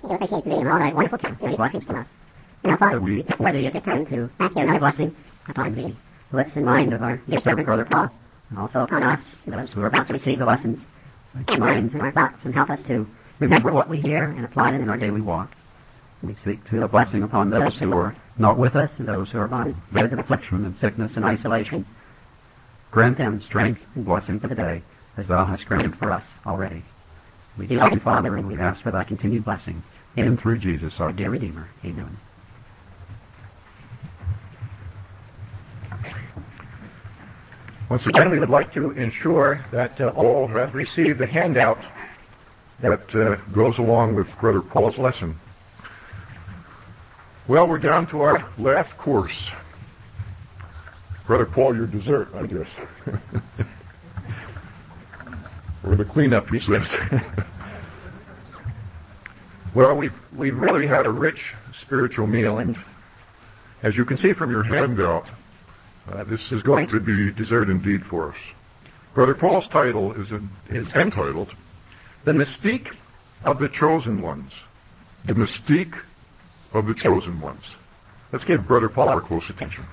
We appreciate being all that wonderful time, many blessings to us. And now, Father, we whether you get time to ask you another blessing upon the lips and mind of our dear servant, Brother Paul, and also upon us, those who are about to receive the lessons, our minds and our thoughts, and help us to remember what we hear and apply it in our daily walk. We speak to a blessing upon those who are not with us and those who are on beds of affliction and sickness and isolation. Grant them strength and blessing for the day, as thou hast granted for us already. We do love you, Father, and we ask for thy continued blessing in and through Jesus, our dear Redeemer. Amen. Once again, we would like to ensure that all have received the handout that goes along with Brother Paul's lesson. Well, we're down to our last course. Brother Paul, your dessert, I guess. Or the cleanup, he says. Well, we've really had a rich spiritual meal, and as you can see from your handout, this is going to be dessert indeed for us. Brother Paul's title is entitled, The Mystique of the Chosen Ones. The Mystique of the Chosen Ones. Let's give Brother Paul our close attention.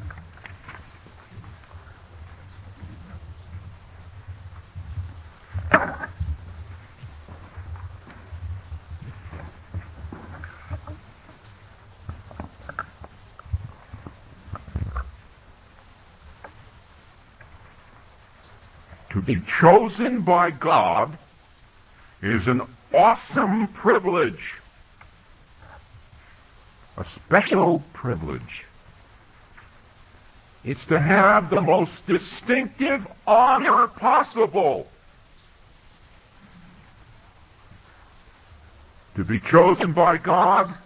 To be chosen by God is an awesome privilege. A special privilege. It's to have the most distinctive honor possible. To be chosen by God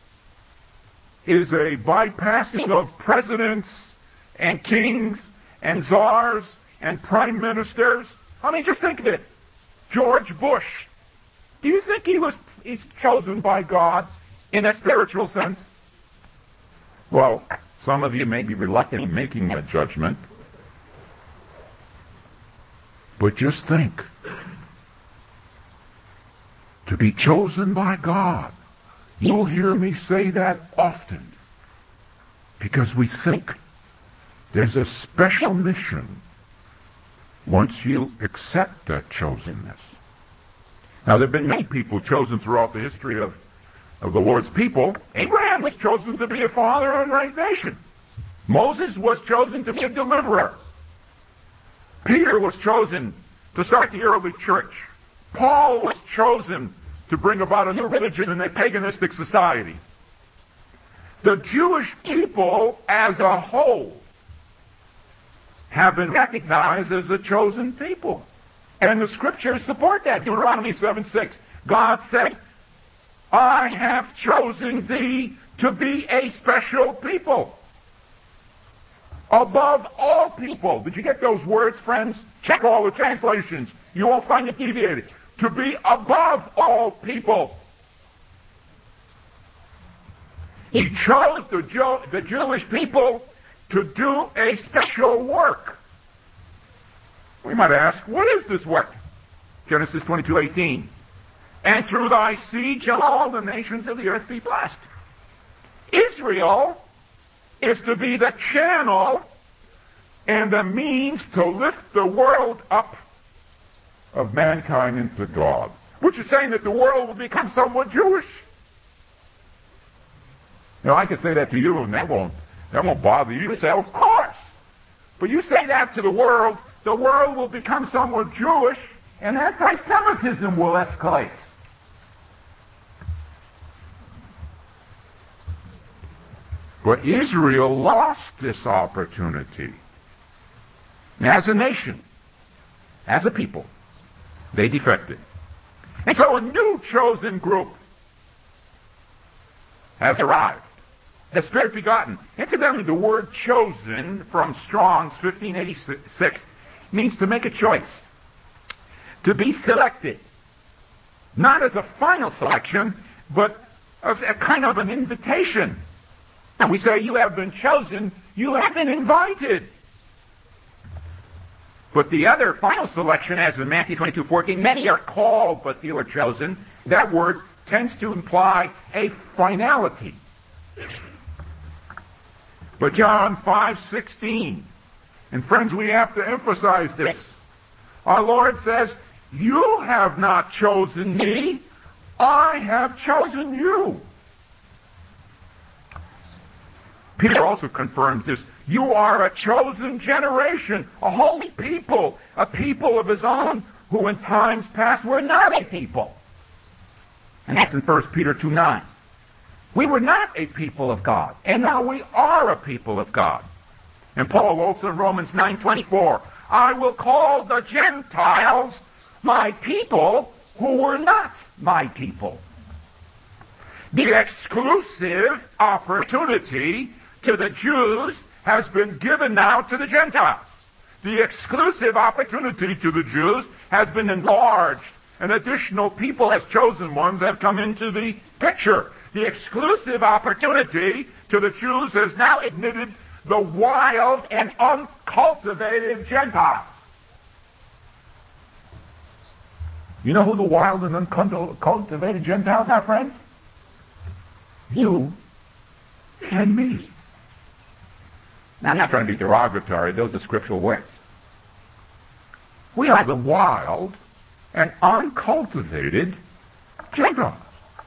is a bypassing of presidents and kings and czars and prime ministers. I mean, just think of it. George Bush. Do you think he's chosen by God in a spiritual sense? Well, some of you may be reluctant in making that judgment. But just think. To be chosen by God. You'll hear me say that often. Because we think there's a special mission once you accept that chosenness. Now, there have been many people chosen throughout the history of the Lord's people. Abraham was chosen to be a father of a great nation. Moses was chosen to be a deliverer. Peter was chosen to start the early church. Paul was chosen to bring about a new religion in a paganistic society. The Jewish people as a whole have been recognized as a chosen people. And the scriptures support that. Deuteronomy 7:6. God said, I have chosen thee to be a special people. Above all people. Did you get those words, friends? Check all the translations. You won't find it deviated. To be above all people. He chose the Jewish people to do a special work. We might ask, what is this work? Genesis 22:18. And through thy seed shall all the nations of the earth be blessed. Israel is to be the channel and the means to lift the world up of mankind into God. Which is saying that the world will become somewhat Jewish. Now, I could say that to you and that won't bother you. You say, of course. But you say that to the world will become somewhat Jewish, and anti-Semitism will escalate. But Israel lost this opportunity. As a nation, as a people, they defected. And so a new chosen group has arrived. The Spirit begotten. Incidentally, the word chosen from Strong's 1586 means to make a choice. To be selected. Not as a final selection, but as a kind of an invitation. And we say, you have been chosen, you have been invited. But the other final selection, as in Matthew 22:14, many are called, but few are chosen. That word, tends to imply a finality. But John 5:16, and friends, we have to emphasize this. Our Lord says, "You have not chosen me, I have chosen you." Peter also confirms this. You are a chosen generation, a holy people, a people of his own, who in times past were not a people. And that's in 1 Peter 2:9. We were not a people of God, and now we are a people of God. And Paul also in Romans 9:24, I will call the Gentiles my people who were not my people. The exclusive opportunity to the Jews has been given now to the Gentiles. The exclusive opportunity to the Jews has been enlarged. An additional people as chosen ones have come into the picture. The exclusive opportunity to the Jews has now admitted the wild and uncultivated Gentiles. You know who the wild and uncultivated Gentiles are, friends? You and me. Now, I'm not trying to be derogatory. Those are scriptural words. We are the wild and uncultivated Gentiles.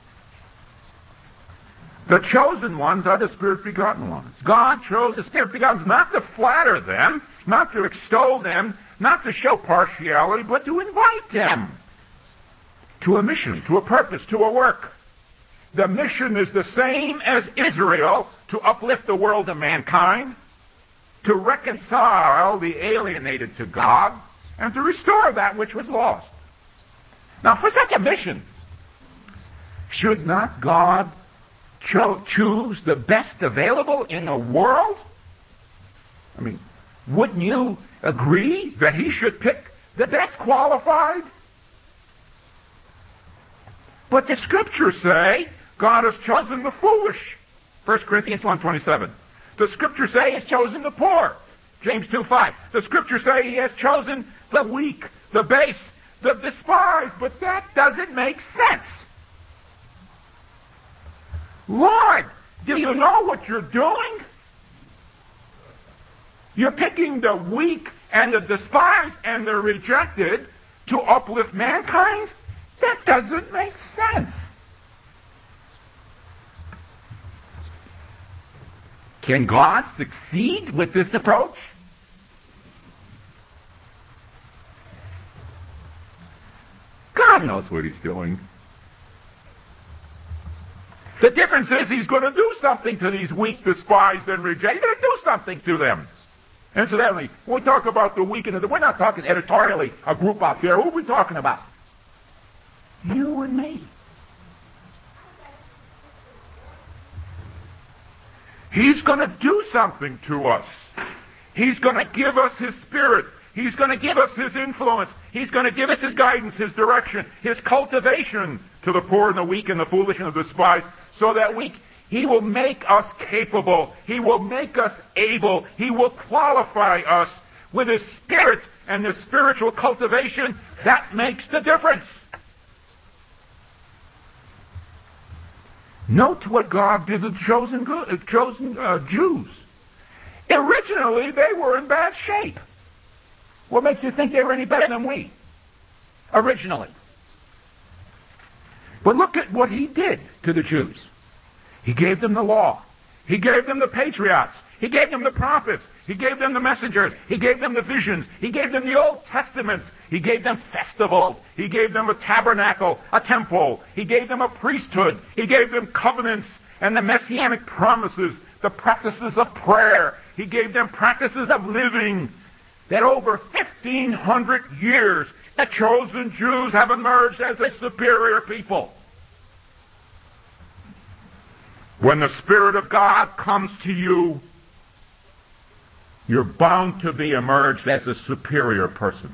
The chosen ones are the Spirit-begotten ones. God chose the Spirit-begotten ones not to flatter them, not to extol them, not to show partiality, but to invite them to a mission, to a purpose, to a work. The mission is the same as Israel, to uplift the world of mankind, to reconcile the alienated to God, and to restore that which was lost. Now, for such a mission, should not God choose the best available in the world? I mean, wouldn't you agree that he should pick the best qualified? But the scriptures say God has chosen the foolish. 1 Corinthians 1:27. The scriptures say he has chosen the poor. James 2:5. The scriptures say he has chosen the weak, the base, the despised. But that doesn't make sense. Lord, do you know what you're doing? You're picking the weak and the despised and the rejected to uplift mankind? That doesn't make sense. Can God succeed with this approach? God knows what he's doing. The difference is he's going to do something to these weak, despised, and rejected. He's going to do something to them. Incidentally, when we talk about the weak and we're not talking editorially, a group out there. Who are we talking about? You and me. He's going to do something to us. He's going to give us his Spirit. He's going to give us his influence. He's going to give us his guidance, his direction, his cultivation to the poor and the weak and the foolish and the despised, so that he will make us capable. He will make us able. He will qualify us with his Spirit and the spiritual cultivation. That makes the difference. Note what God did to the chosen Jews. Originally, they were in bad shape. What makes you think they were any better than we? Originally. But look at what he did to the Jews. He gave them the law. He gave them the patriarchs. He gave them the prophets. He gave them the messengers. He gave them the visions. He gave them the Old Testament. He gave them festivals. He gave them a tabernacle, a temple. He gave them a priesthood. He gave them covenants and the messianic promises, the practices of prayer. He gave them practices of living. That over 1,500 years, the chosen Jews have emerged as a superior people. When the Spirit of God comes to you, you're bound to be emerged as a superior person.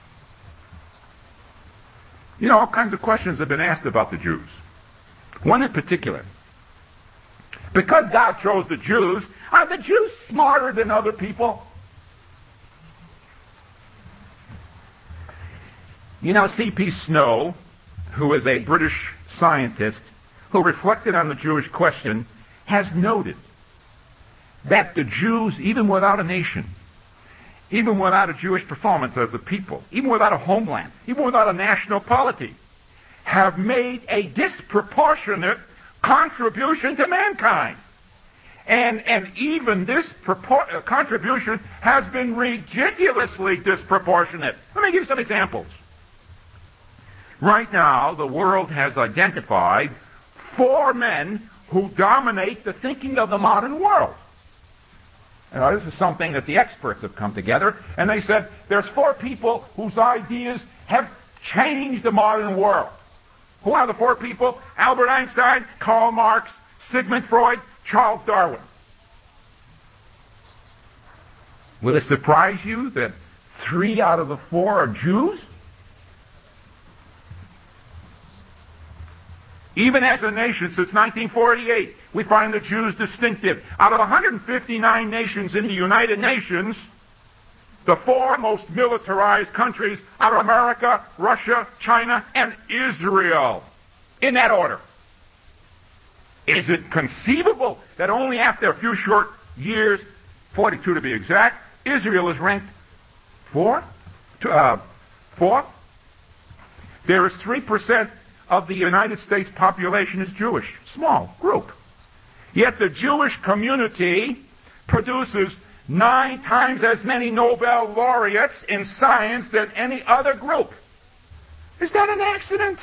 You know, all kinds of questions have been asked about the Jews. One in particular. Because God chose the Jews, are the Jews smarter than other people? You know, C.P. Snow, who is a British scientist who reflected on the Jewish question, has noted that the Jews, even without a nation, even without a Jewish performance as a people, even without a homeland, even without a national polity, have made a disproportionate contribution to mankind. And even this contribution has been ridiculously disproportionate. Let me give you some examples. Right now, the world has identified 4 men who dominate the thinking of the modern world. This is something that the experts have come together, and they said there's 4 people whose ideas have changed the modern world. Who are the 4 people? Albert Einstein, Karl Marx, Sigmund Freud, Charles Darwin. Will it surprise you that 3 out of the 4 are Jews? Even as a nation, since 1948, we find the Jews distinctive. Out of 159 nations in the United Nations, the 4 most militarized countries are America, Russia, China, and Israel. In that order. Is it conceivable that only after a few short years, 42 to be exact, Israel is ranked 4th? There is 3% of the United States population is Jewish. Small group. Yet the Jewish community produces 9 times as many Nobel laureates in science than any other group. Is that an accident?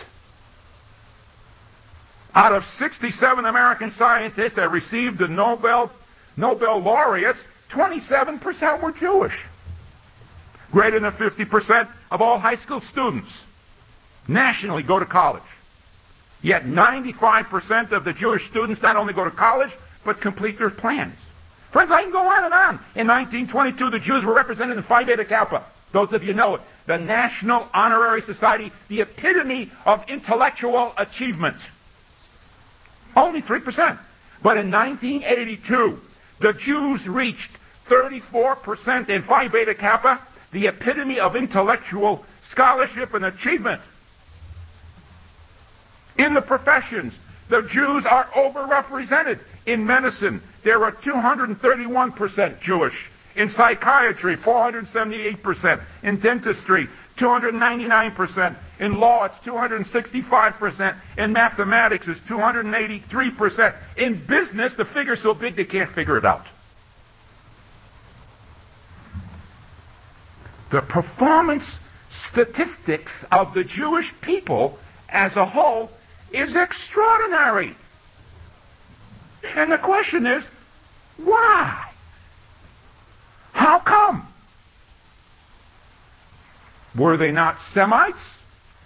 Out of 67 American scientists that received the Nobel laureates, 27% were Jewish. Greater than 50% of all high school students nationally go to college. Yet 95% of the Jewish students not only go to college, but complete their plans. Friends, I can go on and on. In 1922, the Jews were represented in Phi Beta Kappa. Those of you know it. The National Honorary Society, the epitome of intellectual achievement. Only 3%. But in 1982, the Jews reached 34% in Phi Beta Kappa, the epitome of intellectual scholarship and achievement. In the professions, the Jews are overrepresented. In medicine, there are 231% Jewish. In psychiatry, 478%. In dentistry, 299%. In law, it's 265%. In mathematics, it's 283%. In business, the figure's so big they can't figure it out. The performance statistics of the Jewish people as a whole is extraordinary. And the question is, why? How come? Were they not Semites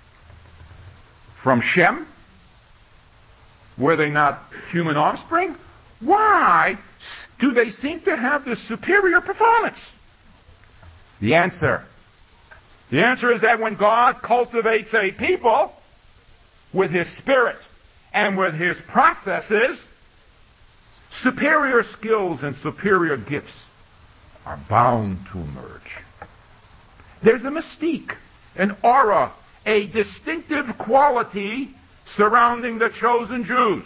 from Shem? Were they not human offspring? Why do they seem to have this superior performance? The answer is that when God cultivates a people with His Spirit and with His processes, superior skills and superior gifts are bound to emerge. There's a mystique, an aura, a distinctive quality surrounding the chosen Jews.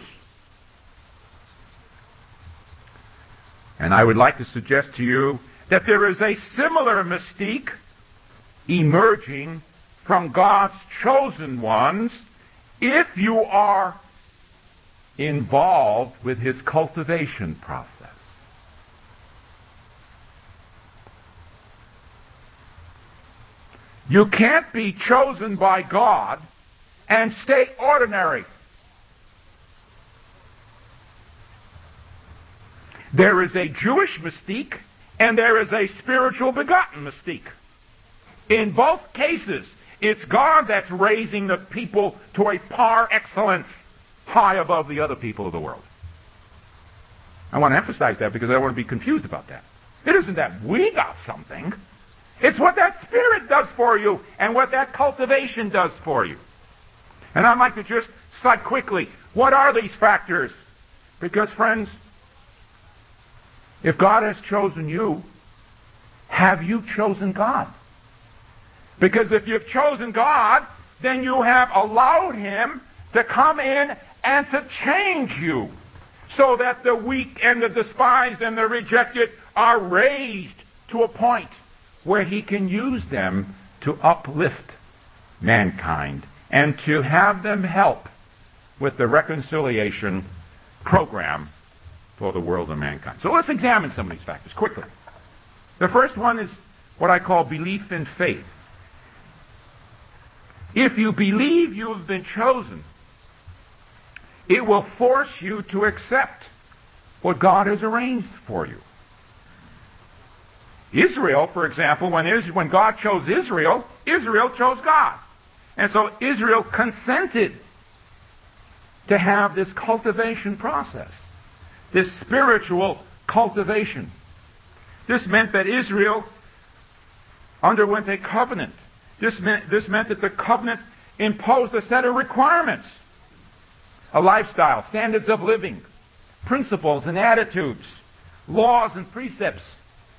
And I would like to suggest to you that there is a similar mystique emerging from God's chosen ones if you are involved with His cultivation process. You can't be chosen by God and stay ordinary. There is a Jewish mystique and there is a spiritual begotten mystique. In both cases, it's God that's raising the people to a par excellence high above the other people of the world. I want to emphasize that because I don't want to be confused about that. It isn't that we got something. It's what that Spirit does for you and what that cultivation does for you. And I'd like to just cite quickly, what are these factors? Because, friends, if God has chosen you, have you chosen God? Because if you've chosen God, then you have allowed him to come in and to change you, so that the weak and the despised and the rejected are raised to a point where he can use them to uplift mankind and to have them help with the reconciliation program for the world and mankind. So let's examine some of these factors quickly. The first one is what I call belief in faith. If you believe you have been chosen, it will force you to accept what God has arranged for you. Israel, for example, when God chose Israel, Israel chose God. And so Israel consented to have this cultivation process, this spiritual cultivation. This meant that Israel underwent a covenant. This meant that the covenant imposed a set of requirements, a lifestyle, standards of living, principles and attitudes, laws and precepts,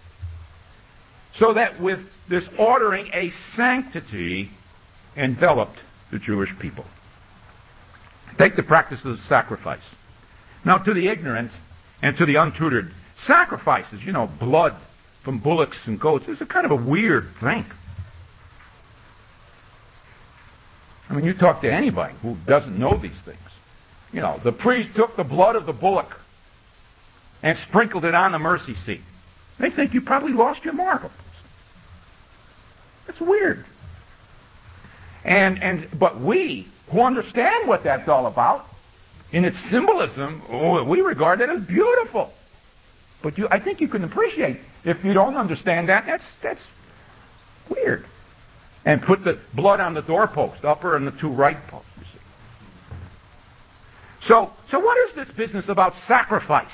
so that with this ordering, a sanctity enveloped the Jewish people. Take the practice of sacrifice. Now, to the ignorant and to the untutored, sacrifices, blood from bullocks and goats, is a kind of a weird thing. I mean, you talk to anybody who doesn't know these things. The priest took the blood of the bullock and sprinkled it on the mercy seat. They think you probably lost your marbles. That's weird. But we, who understand what that's all about, in its symbolism, we regard it as beautiful. But I think you can appreciate, if you don't understand that, that's weird. And put the blood on the doorpost, upper and the two right posts, you see. So what is this business about sacrifice?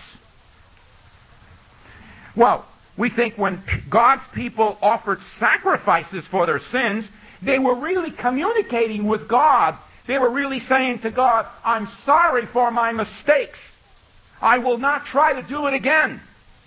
Well, we think when God's people offered sacrifices for their sins, they were really communicating with God. They were really saying to God, I'm sorry for my mistakes. I will not try to do it again.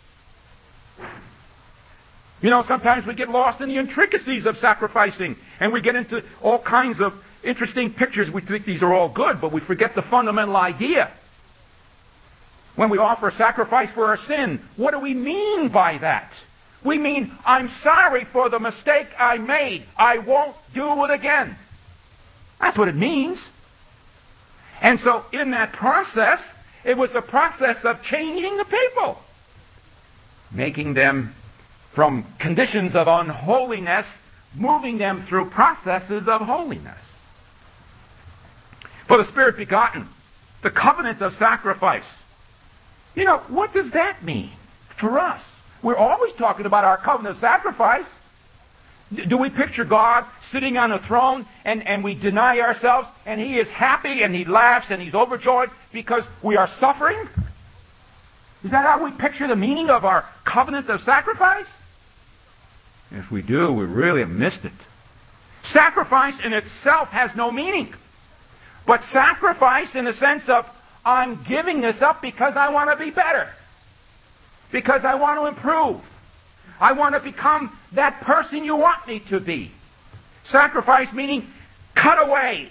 Sometimes we get lost in the intricacies of sacrificing, and we get into all kinds of interesting pictures. We think these are all good, but we forget the fundamental idea. When we offer a sacrifice for our sin, what do we mean by that? We mean, I'm sorry for the mistake I made. I won't do it again. That's what it means. And so in that process, it was a process of changing the people, making them from conditions of unholiness, moving them through processes of holiness. For the Spirit begotten, the covenant of sacrifice. What does that mean for us? We're always talking about our covenant of sacrifice. Do we picture God sitting on a throne and we deny ourselves and He is happy and He laughs and He's overjoyed because we are suffering? Is that how we picture the meaning of our covenant of sacrifice? If we do, we really have missed it. Sacrifice in itself has no meaning. But sacrifice in the sense of, I'm giving this up because I want to be better. Because I want to improve. I want to become that person you want me to be. Sacrifice meaning cut away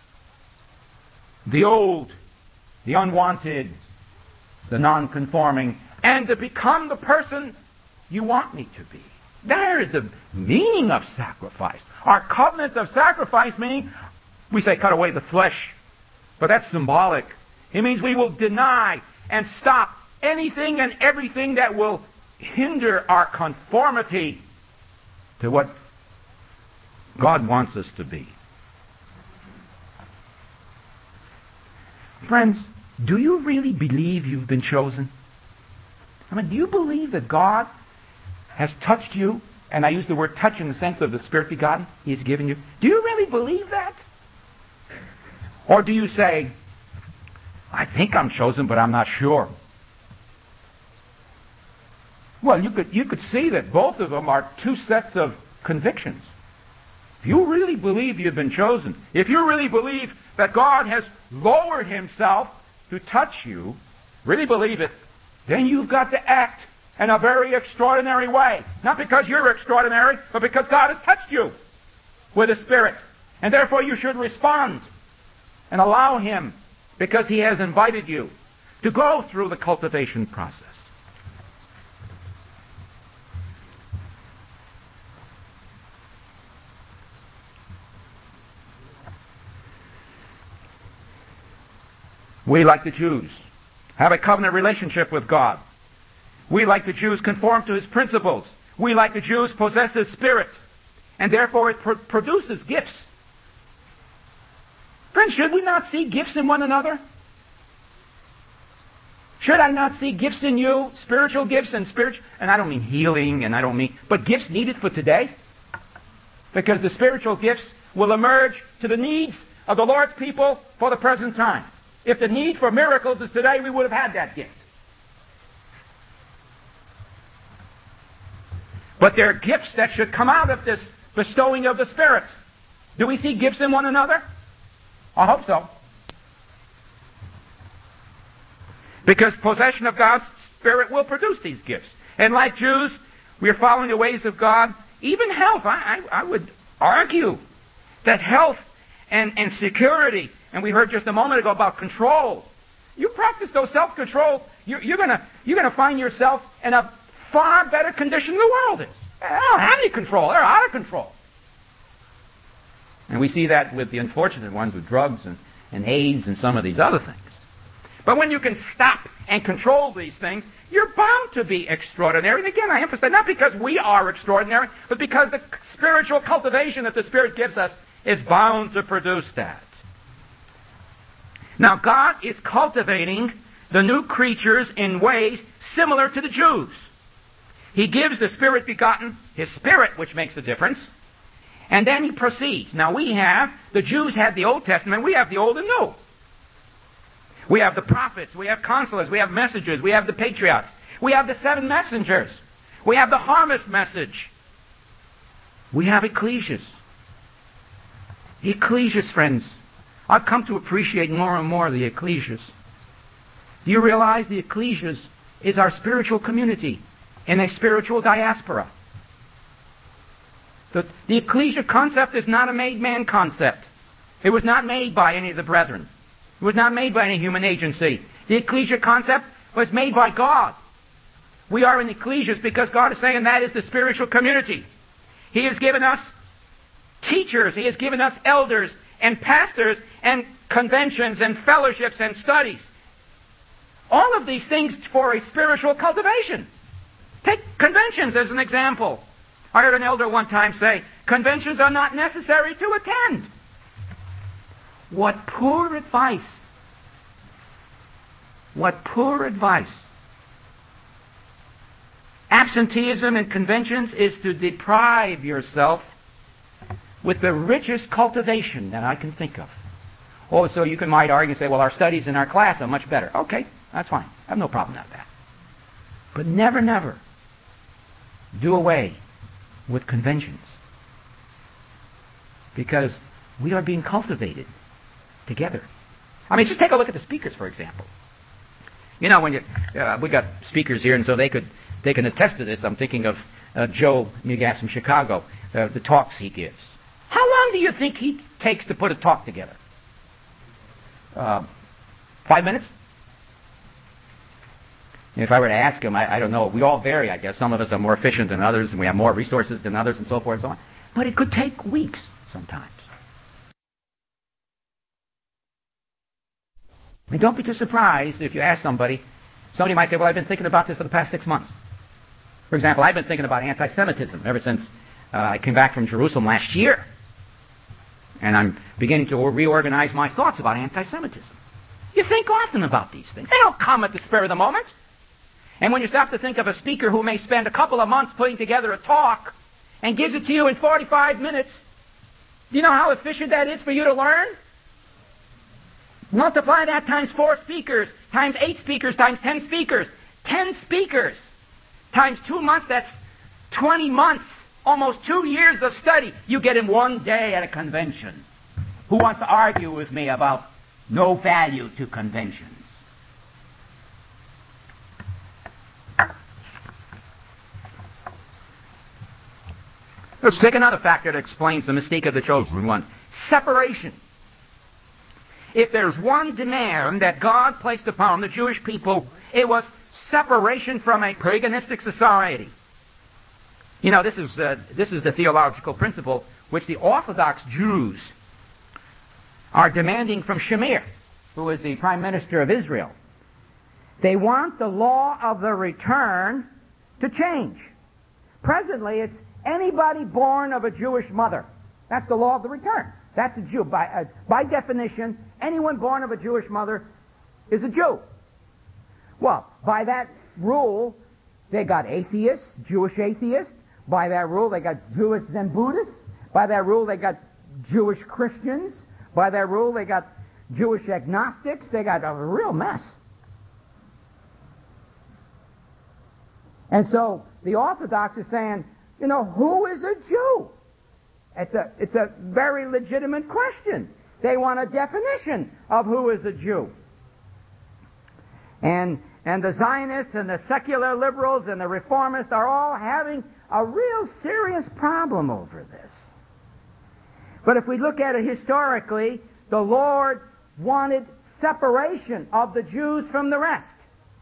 the old, the unwanted, the non-conforming, and to become the person you want me to be. There is the meaning of sacrifice. Our covenant of sacrifice meaning, we say cut away the flesh, but that's symbolic. It means we will deny and stop anything and everything that will hinder our conformity to what God wants us to be. Friends, do you really believe you've been chosen? Do you believe that God has touched you? And I use the word touch in the sense of the Spirit begotten He has given you. Do you really believe that? Or do you say, I think I'm chosen, but I'm not sure? Well, you could see that both of them are two sets of convictions. If you really believe you've been chosen, if you really believe that God has lowered Himself to touch you, really believe it, then you've got to act in a very extraordinary way. Not because you're extraordinary, but because God has touched you with His Spirit. And therefore you should respond and allow Him, because He has invited you, to go through the cultivation process. We, like the Jews, have a covenant relationship with God. We, like the Jews, conform to His principles. We, like the Jews, possess His Spirit. And therefore it produces gifts. Friends, should we not see gifts in one another? Should I not see gifts in you? Spiritual gifts and I don't mean healing, but gifts needed for today? Because the spiritual gifts will emerge to the needs of the Lord's people for the present time. If the need for miracles is today, we would have had that gift. But there are gifts that should come out of this bestowing of the Spirit. Do we see gifts in one another? I hope so. Because possession of God's Spirit will produce these gifts. And like Jews, we are following the ways of God. Even health, I would argue that health and security, and we heard just a moment ago about control. You practice those self-control, you're gonna find yourself in a far better condition than the world is. They don't have any control. They're out of control. And we see that with the unfortunate ones with drugs and AIDS and some of these other things. But when you can stop and control these things, you're bound to be extraordinary. And again, I emphasize, not because we are extraordinary, but because the spiritual cultivation that the Spirit gives us is bound to produce that. Now, God is cultivating the new creatures in ways similar to the Jews. He gives the Spirit begotten, His Spirit, which makes a difference, and then He proceeds. Now the Jews had the Old Testament, we have the Old and New. We have the prophets, we have counselors, we have messengers, we have the patriarchs, we have the 7 messengers, we have the harvest message. We have ecclesias. Ecclesias, friends. I've come to appreciate more and more the ecclesias. Do you realize the ecclesias is our spiritual community in a spiritual diaspora? The ecclesia concept is not a made-man concept. It was not made by any of the brethren. It was not made by any human agency. The ecclesia concept was made by God. We are in ecclesias because God is saying that is the spiritual community. He has given us teachers. He has given us elders and pastors and conventions and fellowships and studies. All of these things for a spiritual cultivation. Take conventions as an example. I heard an elder one time say, conventions are not necessary to attend. What poor advice. What poor advice. Absenteeism in conventions is to deprive yourself with the richest cultivation that I can think of. Oh, so you might argue and say, well, our studies in our class are much better. Okay, that's fine. I have no problem with that. But never, never do away with conventions. Because we are being cultivated together. I mean, just take a look at the speakers, for example. You know, when we got speakers here, and so they can attest to this. I'm thinking of Joe Mugas from Chicago, the talks he gives. How long do you think he takes to put a talk together? 5 minutes? If I were to ask him, I don't know. We all vary, I guess. Some of us are more efficient than others, and we have more resources than others, and so forth and so on. But it could take weeks sometimes. And don't be too surprised if you ask somebody. Somebody might say, well, I've been thinking about this for the past 6 months. For example, I've been thinking about anti-Semitism ever since I came back from Jerusalem last year. And I'm beginning to reorganize my thoughts about anti-Semitism. You think often about these things. They don't come at the spur of the moment. And when you stop to think of a speaker who may spend a couple of months putting together a talk and gives it to you in 45 minutes, do you know how efficient that is for you to learn? Multiply that times 4 speakers, times 8 speakers, times 10 speakers. 10 speakers times 2 months, that's 20 months. Almost 2 years of study. You get in one day at a convention. Who wants to argue with me about no value to conventions? Let's take another factor that explains the mystique of the chosen one. separation. If there's one demand that God placed upon the Jewish people, it was separation from a paganistic society. You know, this is the theological principle which the Orthodox Jews are demanding from Shamir, who is the Prime Minister of Israel. They want the law of the return to change. Presently, it's anybody born of a Jewish mother. That's the law of the return. That's a Jew. By definition, anyone born of a Jewish mother is a Jew. Well, by that rule, they got atheists, Jewish atheists. By that rule, they got Jewish Zen Buddhists. By that rule, they got Jewish Christians. By that rule, they got Jewish agnostics. They got a real mess. And so the Orthodox is saying, you know, who is a Jew? It's a very legitimate question. They want a definition of who is a Jew. And the Zionists and the secular liberals and the reformists are all having a real serious problem over this. But if we look at it historically, the Lord wanted separation of the Jews from the rest.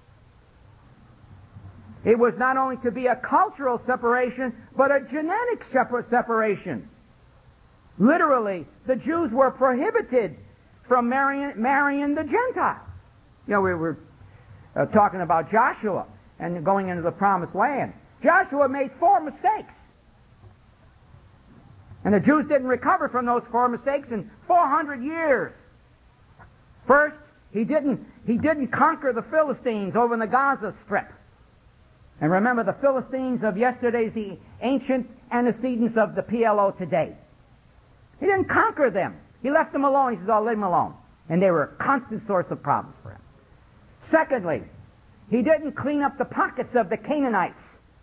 It was not only to be a cultural separation, but a genetic separation. Literally, the Jews were prohibited from marrying the Gentiles. You know, we were talking about Joshua and going into the Promised Land. Joshua made 4 mistakes. And the Jews didn't recover from those 4 mistakes in 400 years. First, he didn't conquer the Philistines over in the Gaza Strip. And remember, the Philistines of yesterday is the ancient antecedents of the PLO today. He didn't conquer them. He left them alone. He says, I'll leave them alone. And they were a constant source of problems for him. Secondly, he didn't clean up the pockets of the Canaanites.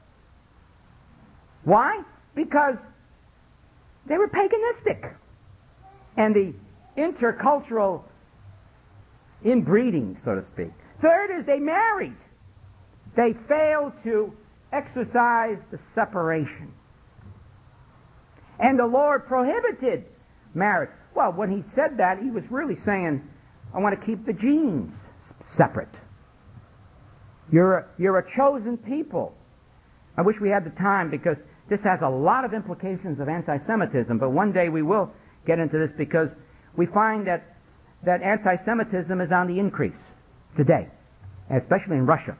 Why? Because they were paganistic. And the intercultural inbreeding, so to speak. Third is they married. They failed to exercise the separation. And the Lord prohibited marriage. Well, when he said that, he was really saying, I want to keep the genes separate. You're a chosen people. I wish we had the time, because this has a lot of implications of anti-Semitism, but one day we will get into this, because we find that anti-Semitism is on the increase today, especially in Russia.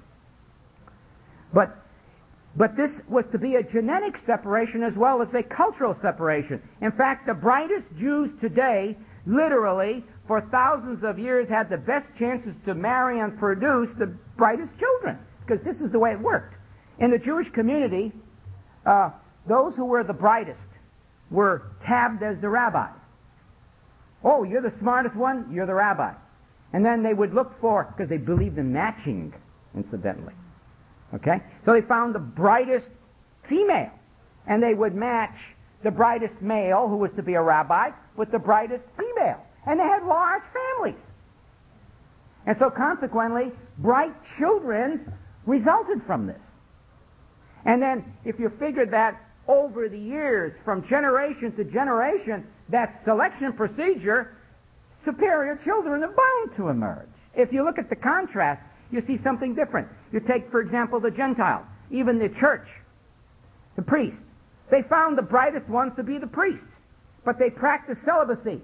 But this was to be a genetic separation as well as a cultural separation. In fact, the brightest Jews today, literally, for thousands of years, had the best chances to marry and produce the brightest children, because this is the way it worked. In the Jewish community, those who were the brightest were tabbed as the rabbis. Oh, you're the smartest one, you're the rabbi. And then they would look for, because they believed in matching, incidentally. Okay? So they found the brightest female, and they would match the brightest male, who was to be a rabbi, with the brightest female. And they had large families. And so consequently, bright children resulted from this. And then, if you figure that over the years, from generation to generation, that selection procedure, superior children are bound to emerge. If you look at the contrast, you see something different. You take, for example, the Gentile, even the church, the priest. They found the brightest ones to be the priests, but they practiced celibacy.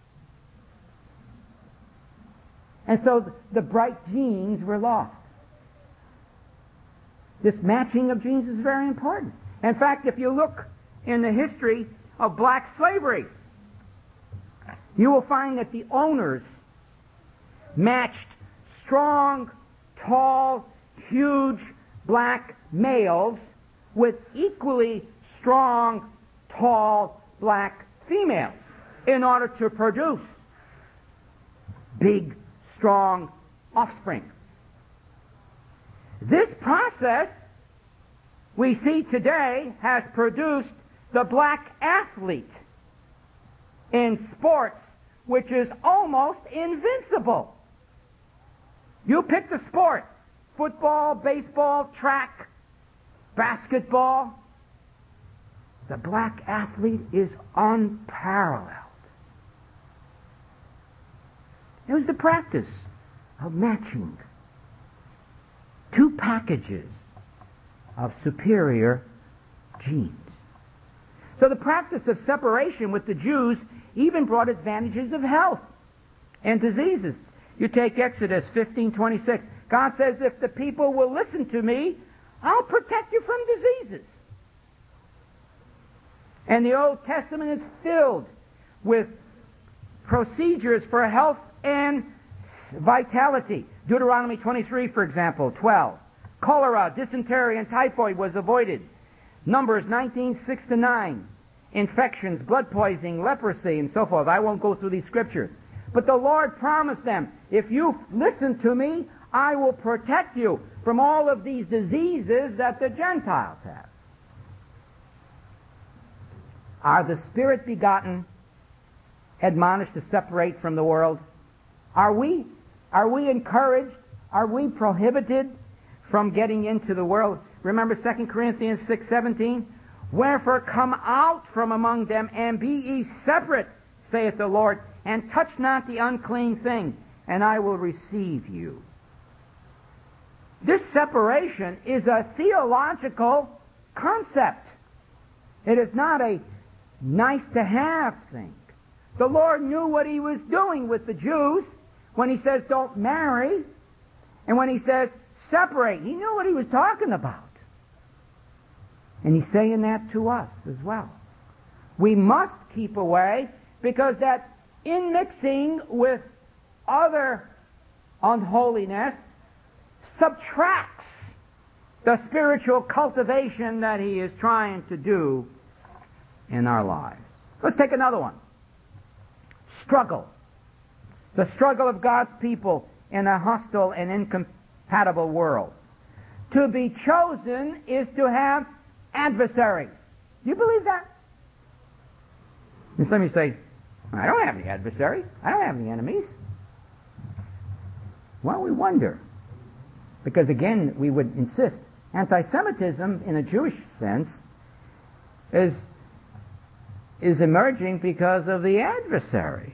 And so the bright genes were lost. This matching of genes is very important. In fact, if you look in the history of black slavery, you will find that the owners matched strong, tall, huge black males with equally strong, tall, black females in order to produce big, strong offspring. This process, we see today, has produced the black athlete in sports, which is almost invincible. You pick the sport: football, baseball, track, basketball. The black athlete is unparalleled. It was the practice of matching two packages of superior genes. So the practice of separation with the Jews even brought advantages of health and diseases. You take Exodus 15:26. God says, if the people will listen to me, I'll protect you from diseases. And the Old Testament is filled with procedures for health and vitality. Deuteronomy 23, for example, 12. Cholera, dysentery, and typhoid was avoided. Numbers 19:6-9. Infections, blood poisoning, leprosy, and so forth. I won't go through these scriptures. But the Lord promised them, if you listen to me, I will protect you from all of these diseases that the Gentiles have. Are the Spirit begotten admonished to separate from the world? Are we encouraged? Are we prohibited from getting into the world? Remember 2 Corinthians 6:17? Wherefore come out from among them, and be ye separate, saith the Lord, and touch not the unclean thing, and I will receive you. This separation is a theological concept. It is not a nice-to-have thing. The Lord knew what He was doing with the Jews when He says don't marry, and when He says separate. He knew what He was talking about. And He's saying that to us as well. We must keep away, because that inmixing with other unholiness subtracts the spiritual cultivation that He is trying to do in our lives. Let's take another one. Struggle. The struggle of God's people in a hostile and incompatible world. To be chosen is to have adversaries. Do you believe that? And some of you say, I don't have any adversaries. I don't have any enemies. Well, we wonder. Because again, we would insist, anti-Semitism in a Jewish sense is emerging because of the adversaries.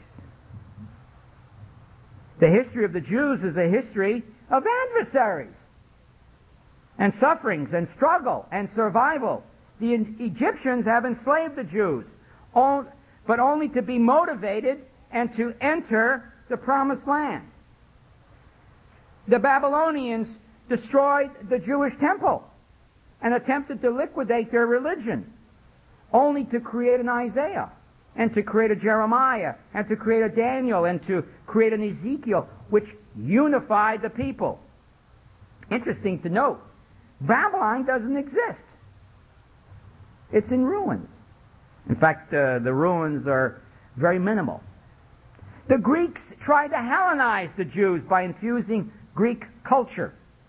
The history of the Jews is a history of adversaries and sufferings and struggle and survival. The Egyptians have enslaved the Jews, but only to be motivated and to enter the promised land. The Babylonians destroyed the Jewish temple and attempted to liquidate their religion, only to create an Isaiah, and to create a Jeremiah, and to create a Daniel, and to create an Ezekiel, which unified the people. Interesting to note, Babylon doesn't exist. It's in ruins. In fact, the ruins are very minimal. The Greeks tried to Hellenize the Jews by infusing Greek culture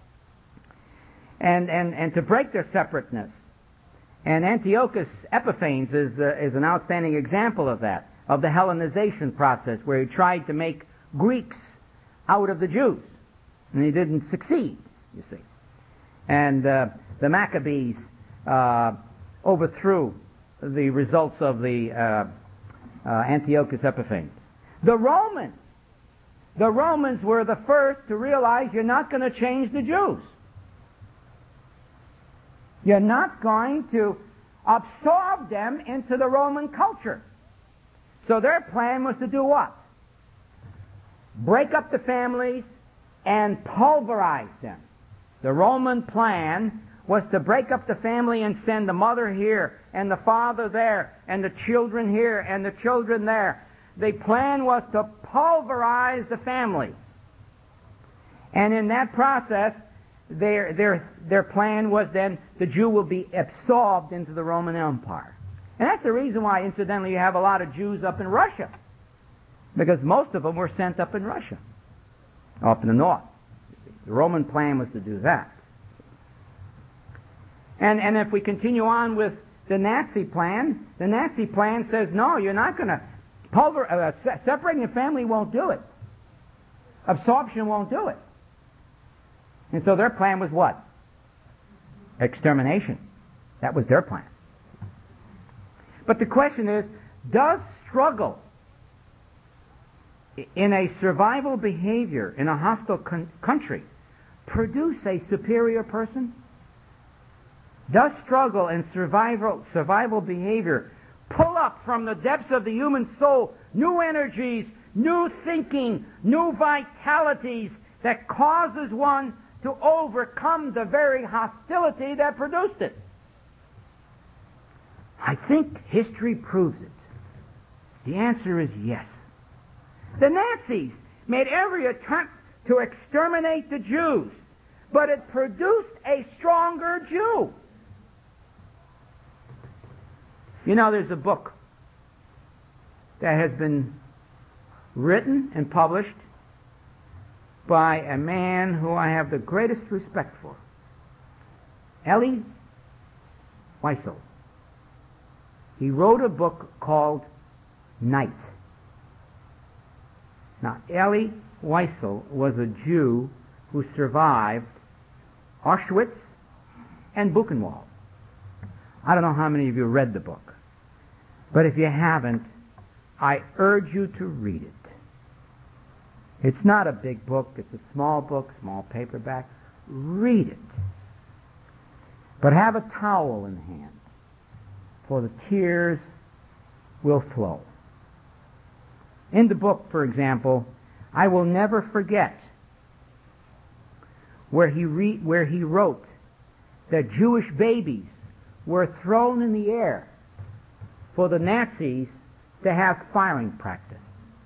and to break their separateness. And Antiochus Epiphanes is an outstanding example of that, of the Hellenization process, where he tried to make Greeks out of the Jews. And he didn't succeed, you see. And the Maccabees overthrew the results of the Antiochus Epiphanes. The Romans were the first to realize you're not going to change the Jews. You're not going to absorb them into the Roman culture. So their plan was to do what? Break up the families and pulverize them. The Roman plan was to break up the family and send the mother here and the father there and the children here and the children there. The plan was to pulverize the family. And in that process, their plan was then the Jew will be absorbed into the Roman Empire. And that's the reason why, incidentally, you have a lot of Jews up in Russia. Because most of them were sent up in Russia, up in the north. The Roman plan was to do that. And if we continue on with the Nazi plan says, no, you're not going to separating the family won't do it. Absorption won't do it. And so their plan was what? Extermination. That was their plan. But the question is, does struggle in a survival behavior in a hostile country produce a superior person? Does struggle and survival behavior pull up from the depths of the human soul new energies, new thinking, new vitalities that causes one to overcome the very hostility that produced it? I think history proves it. The answer is yes. The Nazis made every attempt to exterminate the Jews, but it produced a stronger Jew. You know, there's a book that has been written and published by a man who I have the greatest respect for, Elie Wiesel. He wrote a book called Night. Now, Elie Wiesel was a Jew who survived Auschwitz and Buchenwald. I don't know how many of you read the book, but if you haven't, I urge you to read it. It's not a big book, it's a small book, small paperback. Read it. But have a towel in hand, for the tears will flow. In the book, for example, I will never forget where he wrote that Jewish babies were thrown in the air for the Nazis to have firing practice.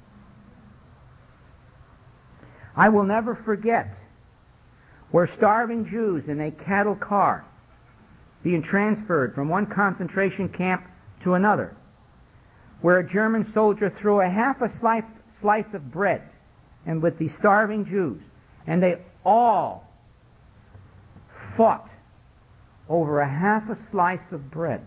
I will never forget where starving Jews in a cattle car being transferred from one concentration camp to another, where a German soldier threw a half a slice of bread and with the starving Jews, and they all fought over a half a slice of bread.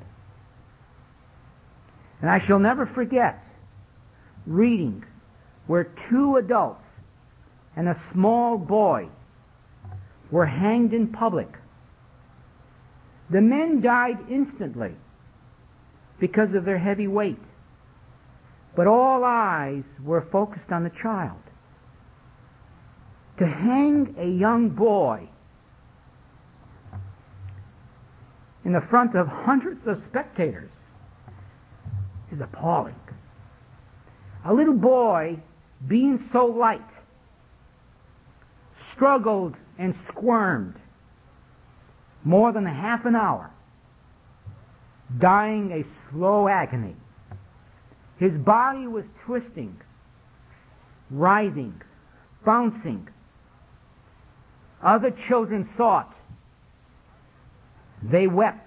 And I shall never forget reading where 2 adults and a small boy were hanged in public. The men died instantly because of their heavy weight, but all eyes were focused on the child. To hang a young boy in the front of hundreds of spectators is appalling. A little boy, being so light, struggled and squirmed more than a half an hour, dying a slow agony. His body was twisting, writhing, bouncing. Other children saw it. They wept.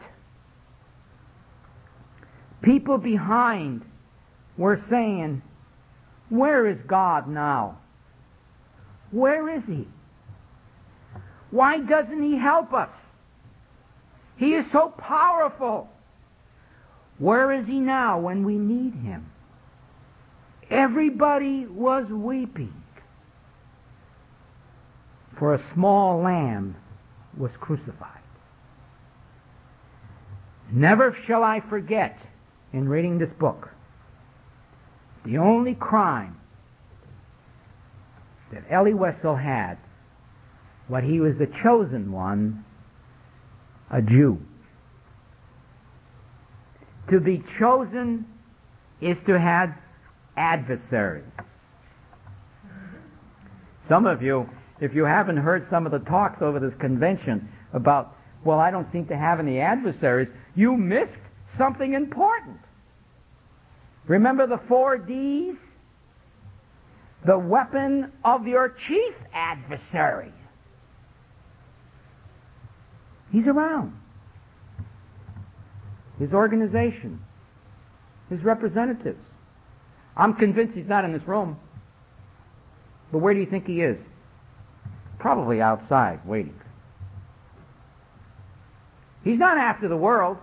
People behind were saying, "Where is God now? Where is He? Why doesn't He help us? He is so powerful. Where is He now when we need Him?" Everybody was weeping, for a small lamb was crucified. Never shall I forget, in reading this book, the only crime that Elie Wiesel had, what he was the chosen one, a Jew. To be chosen is to have adversaries. Some of you, if you haven't heard some of the talks over this convention about, well, I don't seem to have any adversaries, you missed something important. Remember the 4 Ds? The weapon of your chief adversary. He's around. His organization. His representatives. I'm convinced he's not in this room. But where do you think he is? Probably outside, waiting. He's not after the world.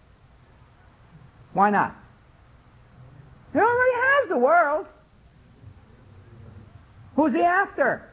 Why not? He already has the world. Who's he after?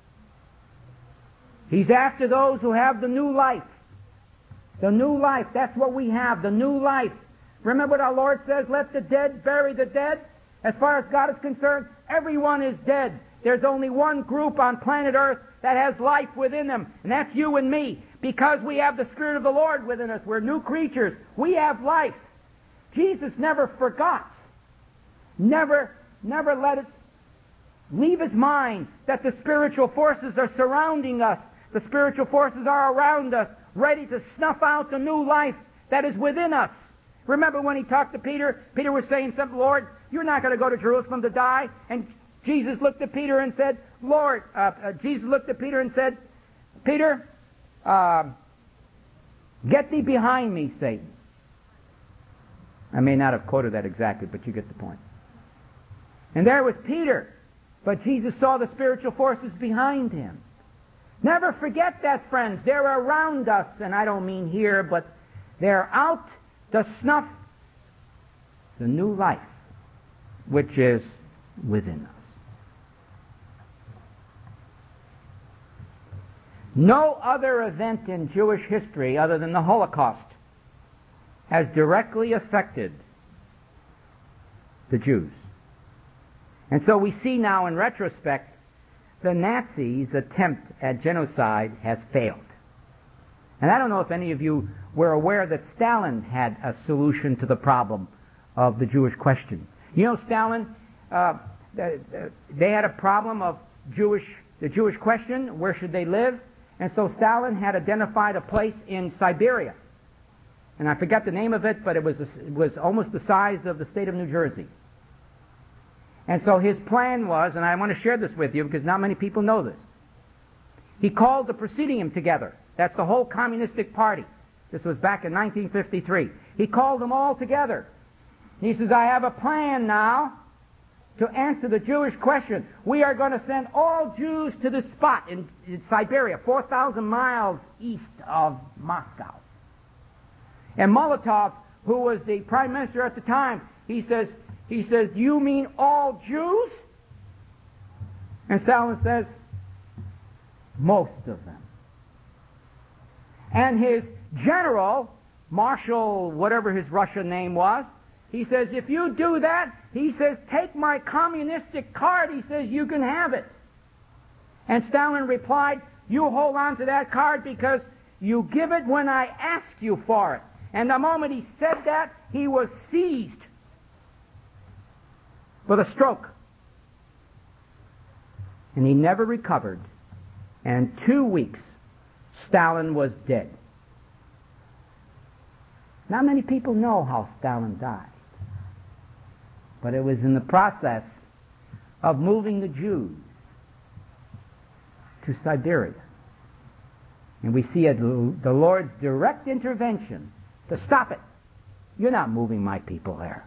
He's after those who have the new life. The new life, that's what we have, the new life. Remember what our Lord says, let the dead bury the dead? As far as God is concerned, everyone is dead. There's only one group on planet Earth that has life within them, and that's you and me. Because we have the Spirit of the Lord within us, we're new creatures. We have life. Jesus never forgot, never let it leave his mind that the spiritual forces are surrounding us. The spiritual forces are around us, ready to snuff out the new life that is within us. Remember when he talked to Peter? Peter was saying something, Lord, you're not going to go to Jerusalem to die. And Jesus looked at Peter and said, Jesus looked at Peter and said, Peter, get thee behind me, Satan. I may not have quoted that exactly, but you get the point. And there was Peter, but Jesus saw the spiritual forces behind him. Never forget that, friends. They're around us, and I don't mean here, but they're out to snuff the new life which is within us. No other event in Jewish history other than the Holocaust has directly affected the Jews. And so we see now in retrospect the Nazis' attempt at genocide has failed. And I don't know if any of you were aware that Stalin had a solution to the problem of the Jewish question. You know, Stalin, they had a problem of the Jewish question, where should they live? And so Stalin had identified a place in Siberia. And I forget the name of it, but it was almost the size of the state of New Jersey. And so his plan was, and I want to share this with you because not many people know this, he called the Presidium together. That's the whole Communistic Party. This was back in 1953. He called them all together. He says, I have a plan now to answer the Jewish question. We are going to send all Jews to this spot in Siberia, 4,000 miles east of Moscow. And Molotov, who was the prime minister at the time, he says, do you mean all Jews? And Stalin says, most of them. And his general, Marshal, whatever his Russian name was, he says, if you do that, he says, take my communistic card. He says, you can have it. And Stalin replied, you hold on to that card because you give it when I ask you for it. And the moment he said that, he was seized with a stroke. And he never recovered. And in 2 weeks, Stalin was dead. Not many people know how Stalin died. But it was in the process of moving the Jews to Siberia. And we see the Lord's direct intervention to stop it. You're not moving my people there.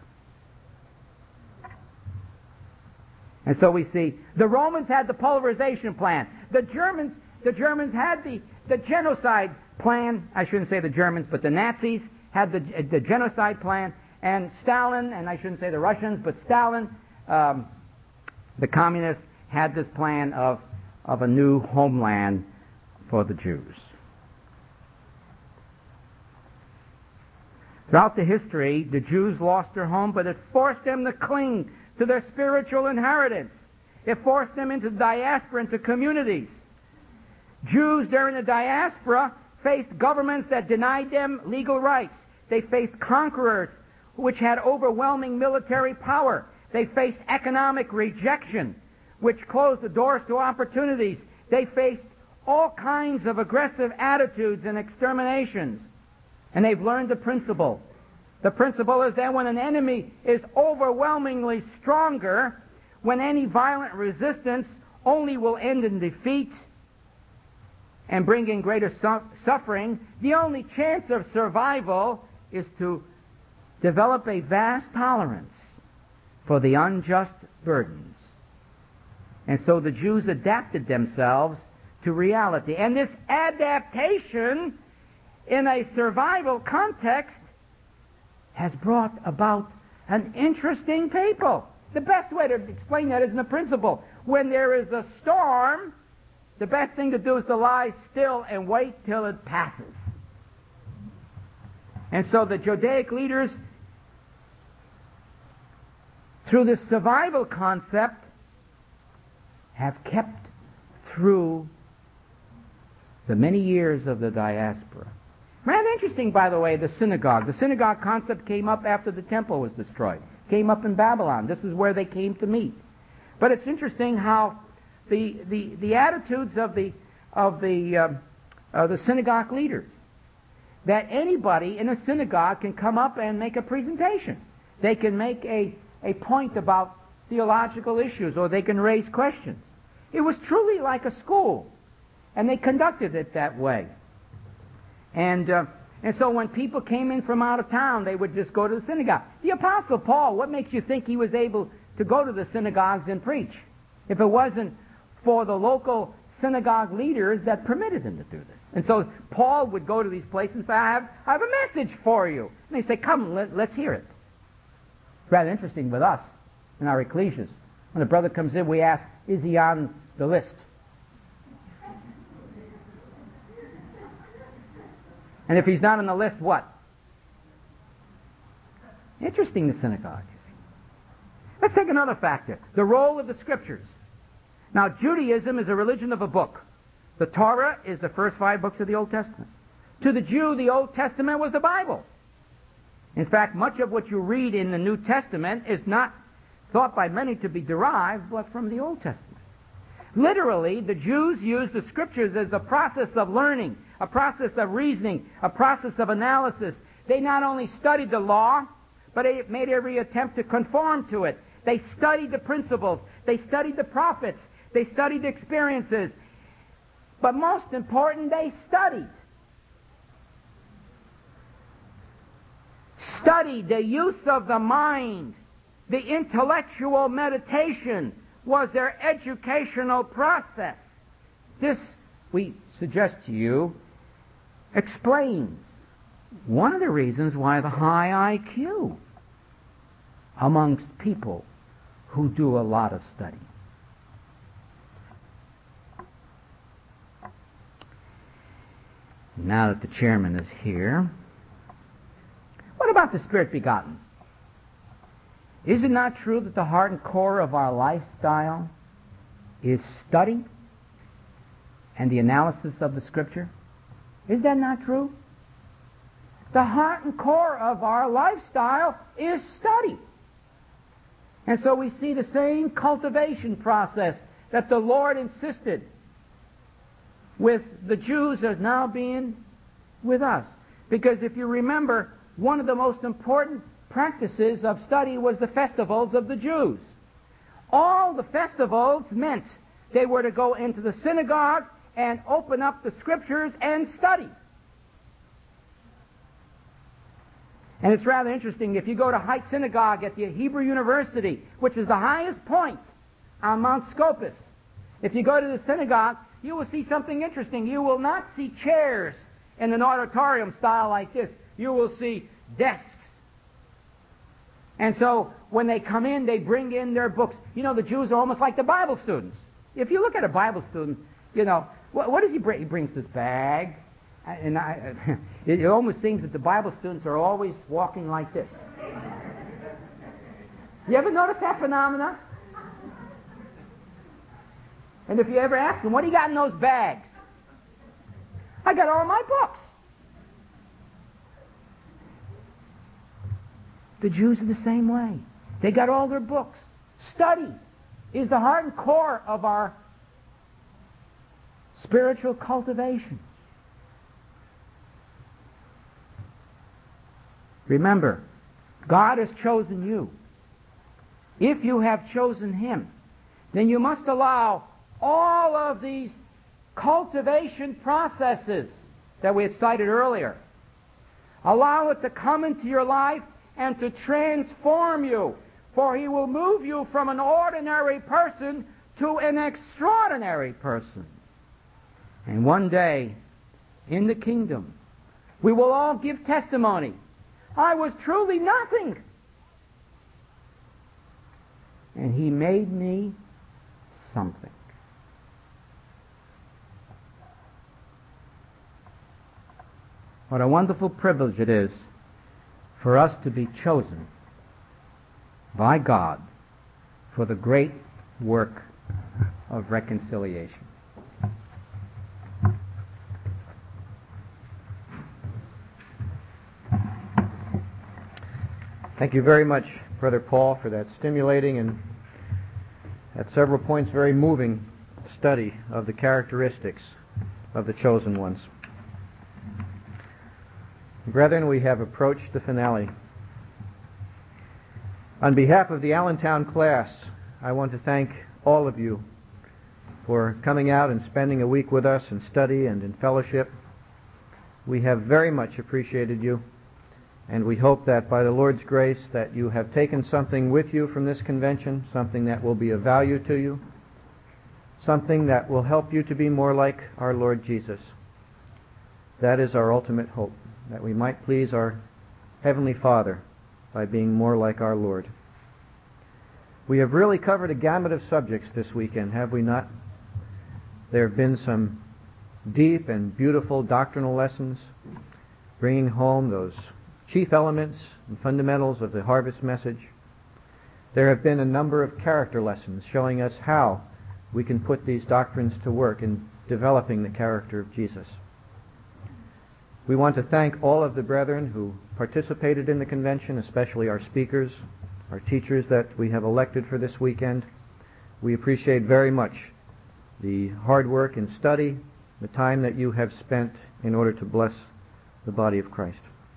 And so we see the Romans had the pulverization plan. The Germans had the genocide plan. I shouldn't say the Germans, but the Nazis had the genocide plan. And Stalin, and I shouldn't say the Russians, but Stalin, the communists, had this plan of a new homeland for the Jews. Throughout the history, the Jews lost their home, but it forced them to cling to their spiritual inheritance. It forced them into diaspora, into communities. Jews during the diaspora faced governments that denied them legal rights. They faced conquerors which had overwhelming military power. They faced economic rejection, which closed the doors to opportunities. They faced all kinds of aggressive attitudes and exterminations. And they've learned the principle. The principle is that when an enemy is overwhelmingly stronger, when any violent resistance only will end in defeat and bring in greater suffering, the only chance of survival is to develop a vast tolerance for the unjust burdens. And so the Jews adapted themselves to reality. And this adaptation in a survival context has brought about an interesting people. The best way to explain that is in the principle. When there is a storm, the best thing to do is to lie still and wait till it passes. And so the Judaic leaders through this survival concept, have kept through the many years of the diaspora. Rather interesting, by the way, the synagogue. The synagogue concept came up after the temple was destroyed. Came up in Babylon. This is where they came to meet. But it's interesting how the attitudes of the synagogue leaders, that anybody in a synagogue can come up and make a presentation. They can make a point about theological issues, or they can raise questions. It was truly like a school, and they conducted it that way. And so when people came in from out of town, they would just go to the synagogue. The Apostle Paul, what makes you think he was able to go to the synagogues and preach, if it wasn't for the local synagogue leaders that permitted him to do this? And so Paul would go to these places and say, I have a message for you. And they say, come, let's hear it. It's rather interesting with us in our ecclesias. When a brother comes in, we ask, is he on the list? And if he's not on the list, what? Interesting, the synagogue. Let's take another factor. The role of the Scriptures. Now, Judaism is a religion of a book. The Torah is the first 5 books of the Old Testament. To the Jew, the Old Testament was the Bible. In fact, much of what you read in the New Testament is not thought by many to be derived, but from the Old Testament. Literally, the Jews used the Scriptures as a process of learning, a process of reasoning, a process of analysis. They not only studied the law, but they made every attempt to conform to it. They studied the principles. They studied the prophets. They studied the experiences. But most important, they studied. Studied the use of the mind. The intellectual meditation was their educational process. This, we suggest to you, explains one of the reasons why the high IQ amongst people who do a lot of study. Now that the chairman is here, what about the Spirit begotten? Is it not true that the heart and core of our lifestyle is study and the analysis of the Scripture? Is that not true? The heart and core of our lifestyle is study. And so we see the same cultivation process that the Lord insisted with the Jews as now being with us. Because if you remember, one of the most important practices of study was the festivals of the Jews. All the festivals meant they were to go into the synagogue and open up the Scriptures and study. And it's rather interesting, if you go to Heights Synagogue at the Hebrew University, which is the highest point on Mount Scopus, if you go to the synagogue, you will see something interesting. You will not see chairs in an auditorium style like this. You will see desks. And so when they come in, they bring in their books. You know, the Jews are almost like the Bible students. If you look at a Bible student, you know, what does he bring? He brings this bag. And it almost seems that the Bible students are always walking like this. You ever notice that phenomena? And if you ever ask them, what do you got in those bags? I got all my books. The Jews are the same way. They got all their books. Study is the heart and core of our spiritual cultivation. Remember, God has chosen you. If you have chosen Him, then you must allow all of these cultivation processes that we had cited earlier. Allow it to come into your life and to transform you. For He will move you from an ordinary person to an extraordinary person. And one day, in the kingdom, we will all give testimony. I was truly nothing. And He made me something. What a wonderful privilege it is for us to be chosen by God for the great work of reconciliation. Thank you very much, Brother Paul, for that stimulating and at several points very moving study of the characteristics of the chosen ones. Brethren, we have approached the finale. On behalf of the Allentown class, I want to thank all of you for coming out and spending a week with us in study and in fellowship. We have very much appreciated you, and we hope that by the Lord's grace that you have taken something with you from this convention, something that will be of value to you, something that will help you to be more like our Lord Jesus. That is our ultimate hope, that we might please our Heavenly Father by being more like our Lord. We have really covered a gamut of subjects this weekend, have we not? There have been some deep and beautiful doctrinal lessons, bringing home those chief elements and fundamentals of the harvest message. There have been a number of character lessons showing us how we can put these doctrines to work in developing the character of Jesus. We want to thank all of the brethren who participated in the convention, especially our speakers, our teachers that we have elected for this weekend. We appreciate very much the hard work and study, the time that you have spent in order to bless the body of Christ.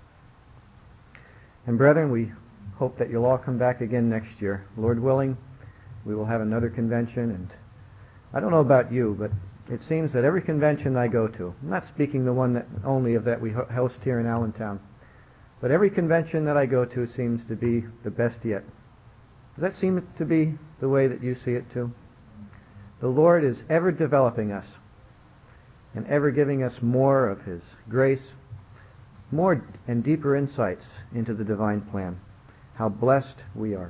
And brethren, we hope that you'll all come back again next year. Lord willing, we will have another convention, and I don't know about you, but it seems that every convention I go to, I'm not speaking the one that only of that we host here in Allentown, but every convention that I go to seems to be the best yet. Does that seem to be the way that you see it too? The Lord is ever developing us and ever giving us more of His grace, more and deeper insights into the divine plan. How blessed we are.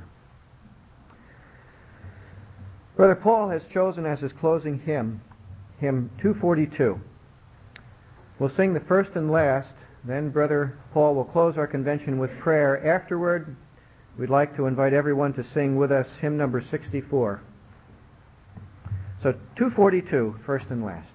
Brother Paul has chosen as his closing hymn, hymn 242. We'll sing the first and last, then Brother Paul will close our convention with prayer. Afterward, we'd like to invite everyone to sing with us hymn number 64. So 242, first and last.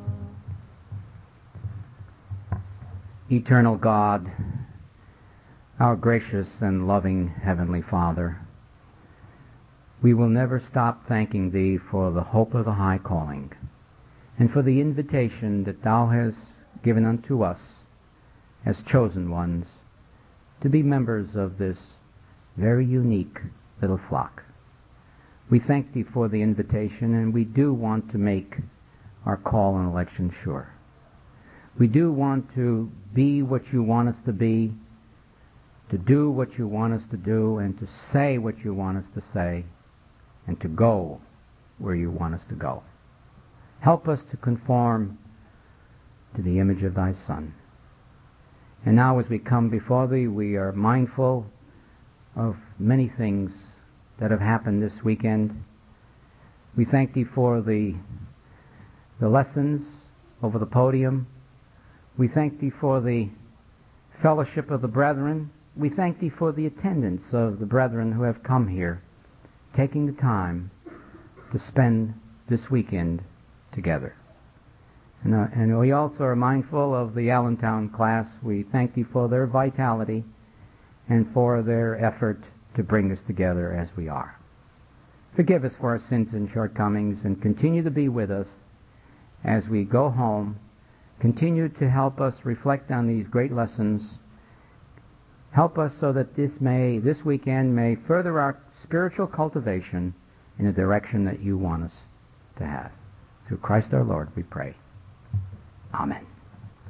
Eternal God, Our gracious and loving Heavenly Father, we will never stop thanking Thee for the hope of the high calling, and for the invitation that Thou hast given unto us as chosen ones to be members of this very unique little flock. We thank Thee for the invitation, and we do want to make our call and election sure. We do want to be what You want us to be, to do what You want us to do, and to say what You want us to say, and to go where You want us to go. Help us to conform to the image of Thy Son. And now as we come before Thee, we are mindful of many things that have happened this weekend. We thank Thee for the lessons over the podium. We thank Thee for the fellowship of the brethren. We thank Thee for the attendance of the brethren who have come here, taking the time to spend this weekend together. And we also are mindful of the Allentown class. We thank Thee for their vitality and for their effort to bring us together as we are. Forgive us for our sins and shortcomings, and continue to be with us as we go home. Continue to help us reflect on these great lessons. Help us so that this weekend may further our spiritual cultivation in the direction that You want us to have. Through Christ our Lord we pray. Amen.